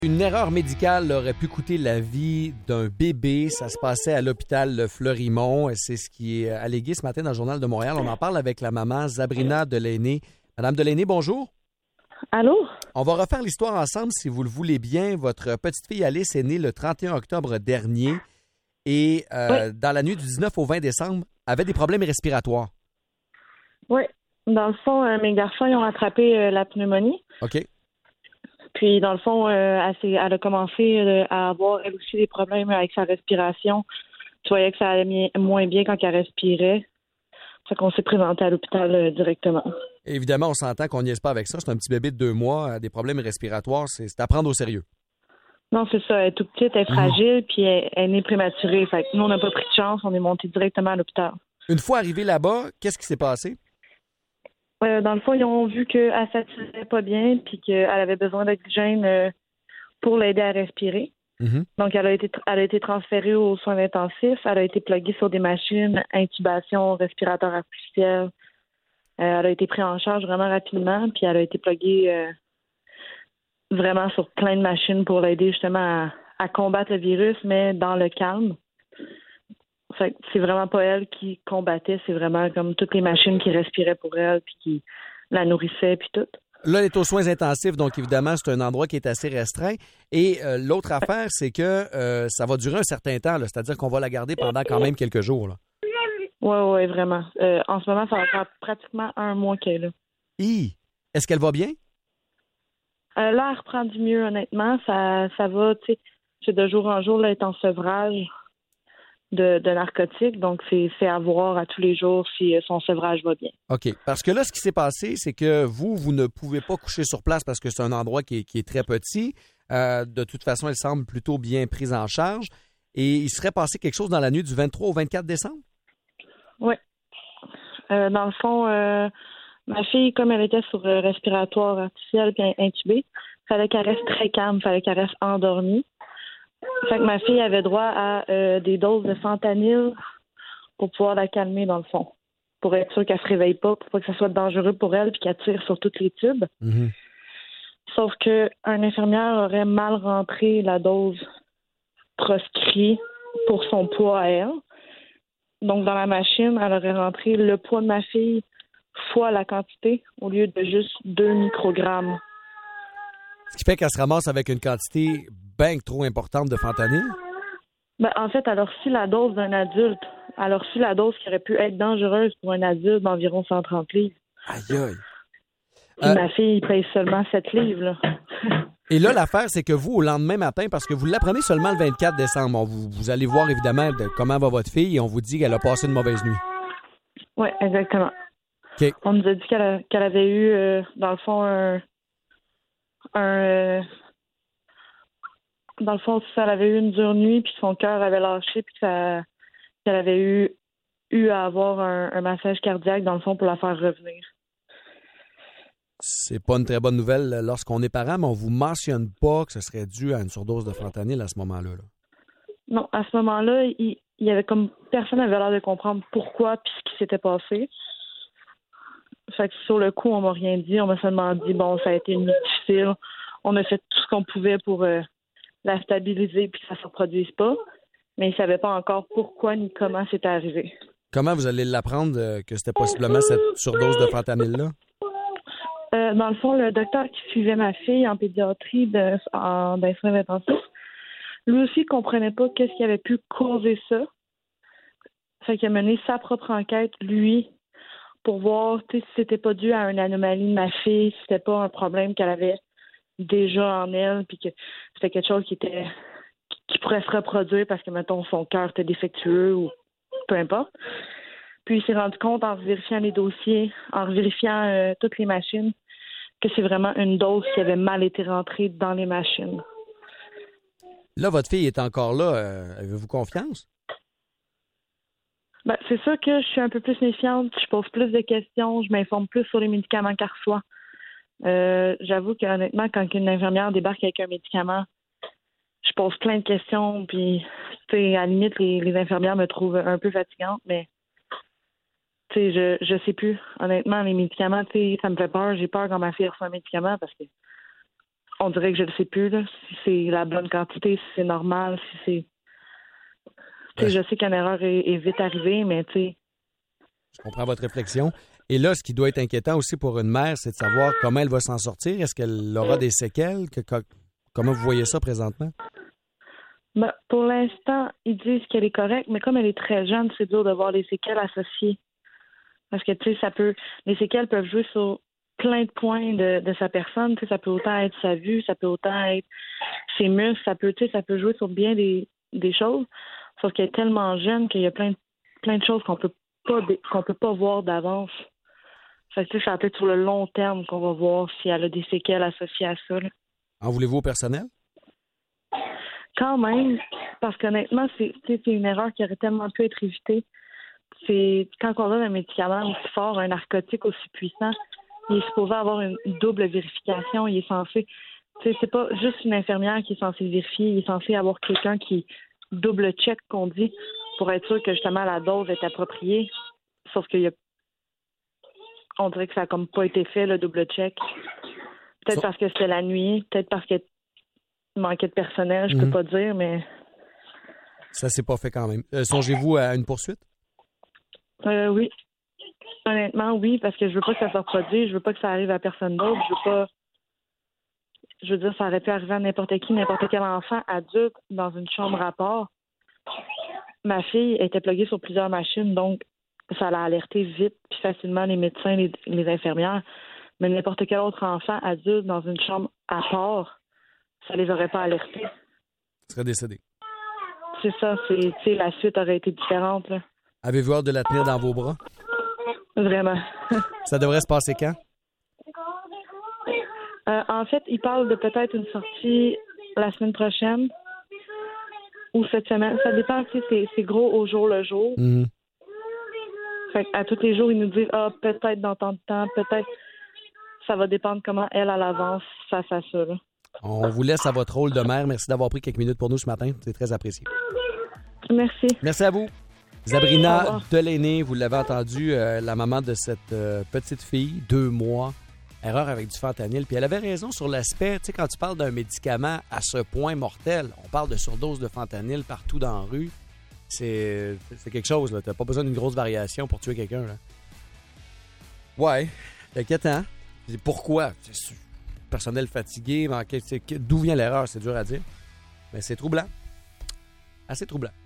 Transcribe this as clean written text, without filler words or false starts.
Une erreur médicale aurait pu coûter la vie d'un bébé. Ça se passait à l'hôpital Fleurimont. C'est ce qui est allégué ce matin dans le Journal de Montréal. On en parle avec la maman Sabrina Delaney. Madame Delaney, bonjour. Allô? On va refaire l'histoire ensemble si vous le voulez bien. Votre petite fille Alice est née le 31 octobre dernier et dans la nuit du 19 au 20 décembre, avait des problèmes respiratoires. Oui. Dans le fond, mes garçons ils ont attrapé la pneumonie. OK. Puis, dans le fond, elle a commencé à avoir, elle aussi, des problèmes avec sa respiration. Tu voyais que ça allait moins bien quand elle respirait. Fait qu'on s'est présenté à l'hôpital directement. Évidemment, on s'entend qu'on n'y est pas avec ça. C'est un petit bébé de 2 mois, des problèmes respiratoires. C'est à prendre au sérieux. Non, c'est ça. Elle est toute petite, elle est fragile, puis elle est née prématurée. Fait que nous, on n'a pas pris de chance. On est monté directement à l'hôpital. Une fois arrivé là-bas, qu'est-ce qui s'est passé? Dans le fond, ils ont vu qu'elle ne saturait pas bien puis qu'elle avait besoin d'oxygène pour l'aider à respirer. Mm-hmm. Donc, elle a été transférée aux soins intensifs. Elle a été pluguée sur des machines, intubation, respirateur artificiel. Elle a été prise en charge vraiment rapidement, puis elle a été pluguée vraiment sur plein de machines pour l'aider justement à combattre le virus, mais dans le calme. Fait que c'est vraiment pas elle qui combattait, c'est vraiment comme toutes les machines qui respiraient pour elle puis qui la nourrissaient puis tout. Là, elle est aux soins intensifs, donc évidemment, c'est un endroit qui est assez restreint. Et l'autre affaire, c'est que ça va durer un certain temps, là, c'est-à-dire qu'on va la garder pendant quand même quelques jours. Là. Oui, vraiment. En ce moment, ça va faire pratiquement 1 mois qu'elle est là. Est-ce qu'elle va bien? Là, elle reprend du mieux, honnêtement. Ça va, tu sais, c'est de jour en jour, là, elle est en sevrage de narcotiques, donc c'est à voir à tous les jours si son sevrage va bien. OK. Parce que là, ce qui s'est passé, c'est que vous ne pouvez pas coucher sur place parce que c'est un endroit qui est très petit. De toute façon, elle semble plutôt bien prise en charge. Et il serait passé quelque chose dans la nuit du 23 au 24 décembre? Oui. Dans le fond, ma fille, comme elle était sur respiratoire artificiel et intubée, il fallait qu'elle reste très calme, il fallait qu'elle reste endormie. Fait que ma fille avait droit à des doses de fentanyl pour pouvoir la calmer, dans le fond. Pour être sûre qu'elle se réveille pas, pour pas que ça soit dangereux pour elle puis qu'elle tire sur tous les tubes. Mm-hmm. Sauf qu'une infirmière aurait mal rentré la dose proscrite pour son poids à elle. Donc, dans la machine, elle aurait rentré le poids de ma fille fois la quantité au lieu de juste 2 microgrammes. Ce qui fait qu'elle se ramasse avec une quantité bien trop importante de fentanyl? Ben, en fait, elle a reçu la dose d'un adulte. Elle a reçu la dose qui aurait pu être dangereuse pour un adulte d'environ 130 livres. Aïe, aïe. Puis ma fille pèse seulement 7 livres, là. Et là, l'affaire, c'est que vous, au lendemain matin, parce que vous l'apprenez seulement le 24 décembre, vous allez voir évidemment comment va votre fille et on vous dit qu'elle a passé une mauvaise nuit. Oui, exactement. OK. On nous a dit qu'elle avait eu, dans le fond, dans le fond, elle avait eu une dure nuit, puis son cœur avait lâché, puis qu'elle avait eu à avoir un massage cardiaque, dans le fond, pour la faire revenir. C'est pas une très bonne nouvelle lorsqu'on est parent, mais on vous mentionne pas que ce serait dû à une surdose de fentanyl à ce moment-là. Là. Non, à ce moment-là, il y avait comme personne n'avait l'air de comprendre pourquoi puis ce qui s'était passé. Fait que sur le coup, on m'a rien dit. On m'a seulement dit, bon, ça a été une nuit difficile. On a fait tout ce qu'on pouvait pour la stabiliser puis que ça ne se reproduise pas. Mais ils ne savaient pas encore pourquoi ni comment c'était arrivé. Comment vous allez l'apprendre que c'était possiblement cette surdose de fentanyl-là? Dans le fond, le docteur qui suivait ma fille en pédiatrie dans les soins intensifs, lui aussi ne comprenait pas qu'est-ce qui avait pu causer ça. Fait qu'il a mené sa propre enquête, lui, pour voir si c'était pas dû à une anomalie de ma fille, si c'était pas un problème qu'elle avait déjà en elle, puis que c'était quelque chose qui pourrait se reproduire parce que, mettons, son cœur était défectueux ou peu importe. Puis il s'est rendu compte en vérifiant les dossiers, en vérifiant toutes les machines, que c'est vraiment une dose qui avait mal été rentrée dans les machines. Là, votre fille est encore là. Avez-vous confiance? Ben, c'est sûr que je suis un peu plus méfiante. Je pose plus de questions. Je m'informe plus sur les médicaments qu'elle reçoit. J'avoue qu'honnêtement, quand une infirmière débarque avec un médicament, je pose plein de questions. Puis, à la limite, les infirmières me trouvent un peu fatigante, mais je sais plus. Honnêtement, les médicaments, ça me fait peur. J'ai peur quand ma fille reçoit un médicament parce que on dirait que je ne sais plus là, si c'est la bonne quantité, si c'est normal, si c'est... Tu sais, je sais qu'une erreur est vite arrivée, mais tu sais... Je comprends votre réflexion. Et là, ce qui doit être inquiétant aussi pour une mère, c'est de savoir comment elle va s'en sortir. Est-ce qu'elle aura des séquelles? Comment vous voyez ça présentement? Ben, pour l'instant, ils disent qu'elle est correcte, mais comme elle est très jeune, c'est dur de voir les séquelles associées. Parce que, tu sais, les séquelles peuvent jouer sur plein de points de sa personne. Tu sais, ça peut autant être sa vue, ça peut autant être ses muscles, ça peut jouer sur bien des choses. Sauf qu'elle est tellement jeune qu'il y a plein de choses qu'on peut pas voir d'avance. Fait que, tu sais, c'est peut-être sur le long terme qu'on va voir si elle a des séquelles associées à ça. Là. En voulez-vous au personnel? Quand même, parce qu'honnêtement, c'est une erreur qui aurait tellement pu être évitée. C'est quand on donne un médicament aussi fort, un narcotique aussi puissant, il est supposé avoir une double vérification. Il est censé, tu sais, c'est pas juste une infirmière qui est censée vérifier, il est censé avoir quelqu'un qui double check qu'on dit pour être sûr que justement la dose est appropriée. Sauf on dirait que ça a comme pas été fait le double check. Peut-être parce que c'était la nuit, peut-être parce qu'il manquait de personnel, je peux pas dire, mais... Ça s'est pas fait quand même. Songez-vous à une poursuite? Oui. Honnêtement, oui, parce que je veux pas que ça se reproduise, je veux pas que ça arrive à personne d'autre, je veux dire, ça aurait pu arriver à n'importe qui, n'importe quel enfant adulte dans une chambre à part. Ma fille était pluguée sur plusieurs machines, donc ça l'a alerté vite puis facilement les médecins, les infirmières. Mais n'importe quel autre enfant adulte dans une chambre à part, ça les aurait pas alertés. Il serait décédé. C'est ça, la suite aurait été différente. Là. Avez-vous hâte de la tenir dans vos bras? Vraiment. Ça devrait se passer quand? En fait, il parle de peut-être une sortie la semaine prochaine ou cette semaine. Ça dépend si c'est gros au jour le jour. Mm-hmm. Fait à tous les jours, ils nous disent peut-être dans tant de temps, peut-être. Ça va dépendre comment elle avance face à ça. Là. On vous laisse à votre rôle de mère. Merci d'avoir pris quelques minutes pour nous ce matin. C'est très apprécié. Merci. Merci à vous. Sabrina Delaney, vous l'avez entendu, la maman de cette petite fille, 2 mois, erreur avec du fentanyl. Puis elle avait raison sur l'aspect, tu sais, quand tu parles d'un médicament à ce point mortel, on parle de surdose de fentanyl partout dans la rue, c'est quelque chose, là. T'as pas besoin d'une grosse variation pour tuer quelqu'un, là. Ouais, c'est inquiétant. Pourquoi? Personnel fatigué, d'où vient l'erreur? C'est dur à dire. Mais c'est troublant. Assez troublant.